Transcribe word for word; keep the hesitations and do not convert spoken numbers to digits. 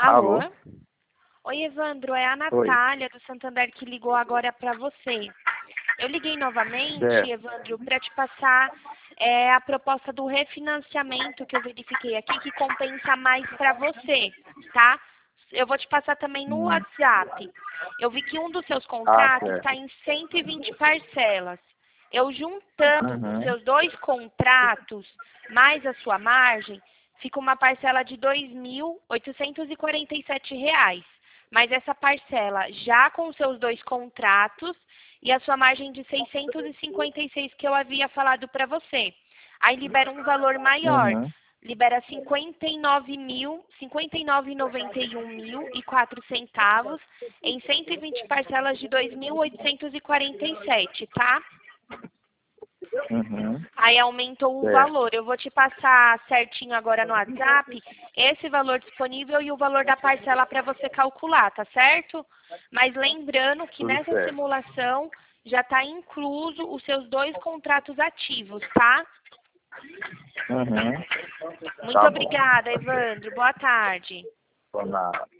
Alô? Alô? Oi, Evandro, é a Oi. Natália do Santander que ligou agora para você. Eu liguei novamente, Certo. Evandro, para te passar é, a proposta do refinanciamento que eu verifiquei aqui, que compensa mais para você, tá? Eu vou te passar também no Hum. WhatsApp. Eu vi que um dos seus Ah, contratos certo. está em cento e vinte parcelas. Eu juntando os Uhum. seus dois contratos, mais a sua margem, fica uma parcela de dois mil oitocentos e quarenta e sete reais. Mas essa parcela já com os seus dois contratos e a sua margem de seiscentos e cinquenta e seis que eu havia falado para você. Aí libera um valor maior, Uhum. libera cinquenta e nove mil, cinquenta e nove e noventa e um mil e quatro centavos em cento e vinte parcelas de dois mil oitocentos e quarenta e sete, tá? Uhum. Aí aumentou o Certo. valor. Eu vou te passar certinho agora no WhatsApp esse valor disponível e o valor da parcela para você calcular, tá certo? Mas lembrando que Tudo nessa certo. simulação já está incluso os seus dois contratos ativos, tá? Uhum. Muito Tá bom. obrigada, Evandro. Boa tarde. Por nada.